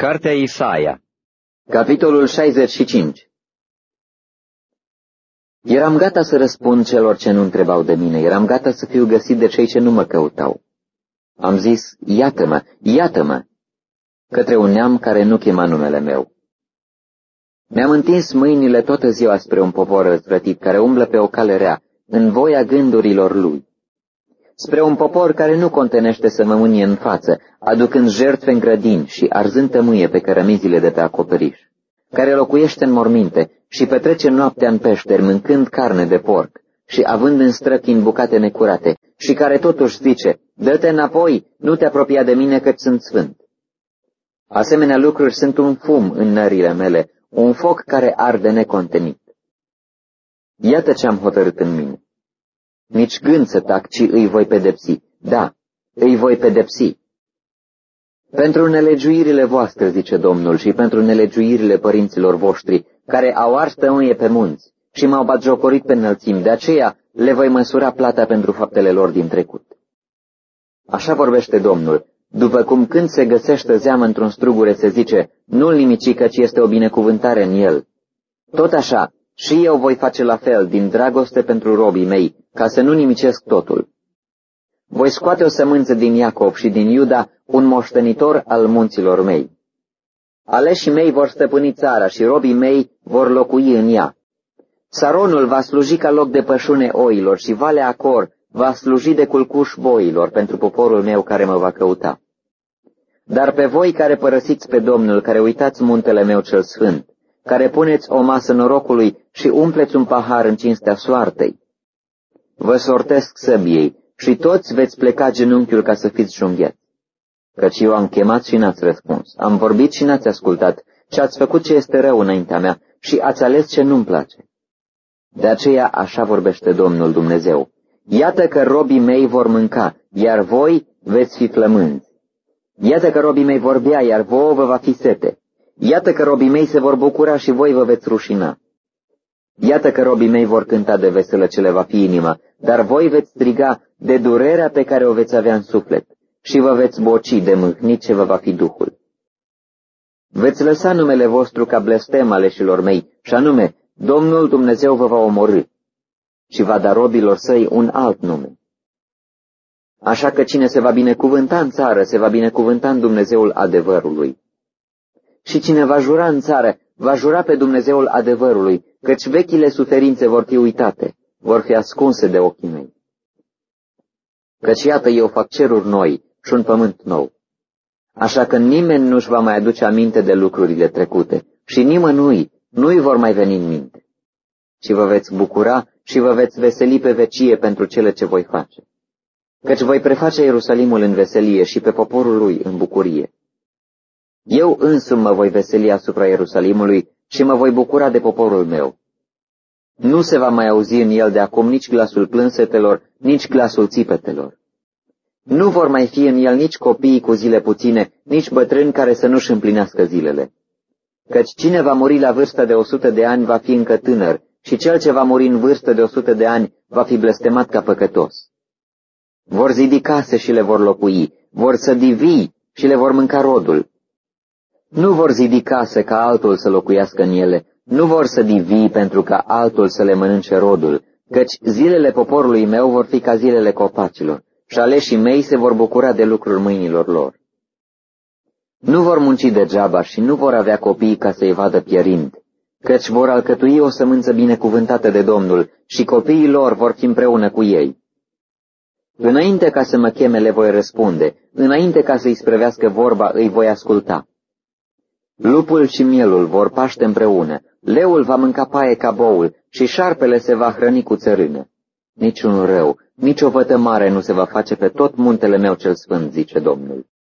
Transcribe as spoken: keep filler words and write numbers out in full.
Cartea Isaia, capitolul șaizeci și cinci. Eram gata să răspund celor ce nu întrebau de mine, eram gata să fiu găsit de cei ce nu mă căutau. Am zis, iată-mă, iată-mă, către un neam care nu chema numele meu. Mi-am întins mâinile toată ziua spre un popor răzvrătit care umblă pe o cale rea, în voia gândurilor lui. Spre un popor care nu contenește să mă mânie în față, aducând jertfe în grădini și arzând tămâie pe cărămizile de pe acoperiș, care locuiește în morminte și petrece noaptea în peșteri, mâncând carne de porc și având în străchini bucate necurate, și care totuși zice, dă-te înapoi, nu te apropia de mine căci sunt sfânt. Asemenea lucruri sunt un fum în nările mele, un foc care arde necontenit. Iată ce am hotărât în mine. Nici gând să tac, ci îi voi pedepsi. Da, îi voi pedepsi. Pentru nelegiuirile voastre, zice Domnul, și pentru nelegiuirile părinților voștri, care au ars tămâie pe munți și m-au batjocorit pe înălțimi, de aceea le voi măsura plata pentru faptele lor din trecut. Așa vorbește Domnul, după cum când se găsește zeamă într-un strugure se zice, nu-l nimici căci este o binecuvântare în el. Tot așa, și eu voi face la fel, din dragoste pentru robii mei, ca să nu nimicesc totul. Voi scoate o sămânță din Iacob și din Iuda, un moștenitor al munților mei. Aleșii mei vor stăpâni țara și robii mei vor locui în ea. Saronul va sluji ca loc de pășune oilor și Valea Acor va sluji de culcuș boilor pentru poporul meu care mă va căuta. Dar pe voi care părăsiți pe Domnul, care uitați muntele meu cel sfânt, care puneți o masă norocului și umpleți un pahar în cinstea soartei, vă sortesc săbiei și toți veți pleca genunchiul ca să fiți junghiați. Căci eu am chemat și n-ați răspuns, am vorbit și n-ați ascultat, și ați făcut ce este rău înaintea mea și ați ales ce nu-mi place. De aceea așa vorbește Domnul Dumnezeu. Iată că robii mei vor mânca, iar voi veți fi flămânzi. Iată că robii mei vor bea, iar vouă vă va fi sete. Iată că robii mei se vor bucura și voi vă veți rușina. Iată că robii mei vor cânta de veselă ce le va fi inima, dar voi veți striga de durerea pe care o veți avea în suflet și vă veți boci de mâhnit ce vă va fi Duhul. Veți lăsa numele vostru ca blestem aleșilor mei, și anume, Domnul Dumnezeu vă va omorî și va da robilor săi un alt nume. Așa că cine se va binecuvânta în țară, se va binecuvânta în Dumnezeul adevărului. Și cine va jura în țară, va jura pe Dumnezeul adevărului, căci vechile suferințe vor fi uitate, vor fi ascunse de ochii mei. Căci iată, eu fac ceruri noi și un pământ nou. Așa că nimeni nu-și va mai aduce aminte de lucrurile trecute și nimănui nu-i vor mai veni în minte. Și vă veți bucura și vă veți veseli pe vecie pentru cele ce voi face. Căci voi preface Ierusalimul în veselie și pe poporul lui în bucurie. Eu însumi mă voi veseli asupra Ierusalimului și mă voi bucura de poporul meu. Nu se va mai auzi în el de acum nici glasul plânsetelor, nici glasul țipetelor. Nu vor mai fi în el nici copiii cu zile puține, nici bătrâni care să nu-și împlinească zilele. Căci cine va muri la vârsta de o sută de ani va fi încă tânăr, și cel ce va muri în vârstă de o sută de ani va fi blestemat ca păcătos. Vor zidi case și le vor locui, vor sădi vii și le vor mânca rodul. Nu vor zidi case ca altul să locuiască în ele, nu vor sădi vii pentru ca altul să le mănânce rodul, căci zilele poporului meu vor fi ca zilele copacilor, și aleșii mei se vor bucura de lucrul mâinilor lor. Nu vor munci degeaba și nu vor avea copii ca să-i vadă pierind, căci vor alcătui o sămânță binecuvântată de Domnul și copiii lor vor fi împreună cu ei. Înainte ca să mă cheme le voi răspunde, înainte ca să-i sprevească vorba îi voi asculta. Lupul și mielul vor paște împreună, leul va mânca paie ca boul și șarpele se va hrăni cu țărână. Niciun rău, nici o vătămare nu se va face pe tot muntele meu cel sfânt, zice Domnul.